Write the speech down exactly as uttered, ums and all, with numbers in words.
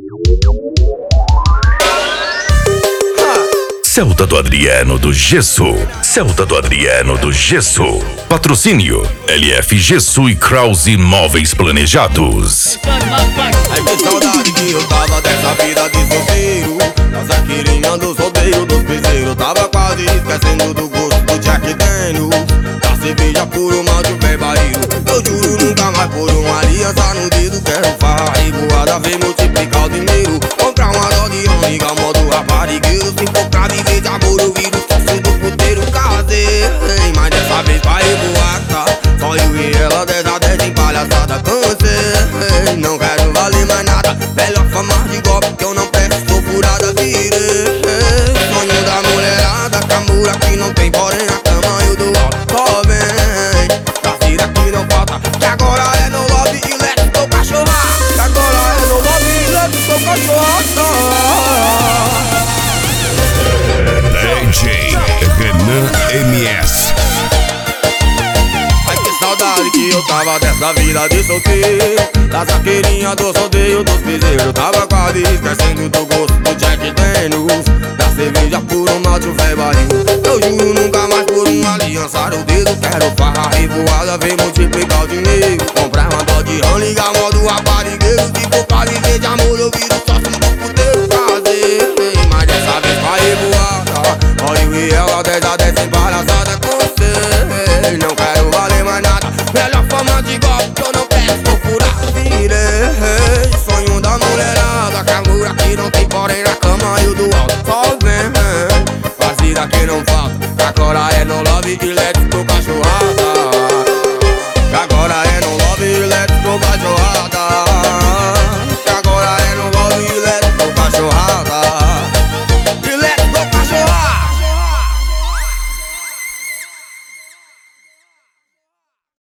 Celta do Adriano do Gesso. Celta do Adriano do Gesso. Patrocínio L F Gesso e Krause Móveis Planejados. Ai que saudade que eu tava dessa vida de solteiro, das arqueirinhas dos rodeios dos bezerros. Tava quase esquecendo do gosto do Jack Daniels, da cerveja por uma de um pé barril. Eu juro nunca mais por uma aliança no dedo. Quero farra revoada, ver multiplicar o dinheiro. Comprar uma dose de amiga, modo raparigueiro. Se for pra viver de amor, eu viro sócio do puteiro. Casei, mas dessa vez vai revoar. Só eu e ela, dez a dez em palhaçada. Cansei, não quero valer mais nada. Melhor fama de golpe que eu não presto, sou furada, virei. Sonho da mulherada, camura que não tem, porém a cama eu dou alto. Só vem, da cira que não falta. Que agora é no lobby e let's go cachorra. Que agora é no lobby e let's go cachorra. D J Renan M S. Ai que saudade que eu tava dessa vida de solteiro, das arqueirinhas dos rodeios dos bezerros. Tava quase esquecendo do gosto do Jack Daniels, da cerveja por um malte, o velho barril. Eu juro nunca mais por uma aliança no dedo. Quero farra revoada, vem multiplicar o dinheiro. Comprar uma dó de rã, ligar modo raparigueiro. Se for pra viver de amor, eu viro sócio do puteiro. Prazer, mas dessa vez vai revoada. Olha eu e ela, dez a dez em palhaçada. Cansei, não quero valer mais nada. Melhor fama de golpe que eu não peço, vou furar, virei. Sonho da mulherada, camura que não tem, porém na cama eu dou alto. Só vem, fazida que não falta. Agora é no love e let's go cachorrada. Agora é no love e let's go cachorrada. Agora é no love e let's go cachorrada.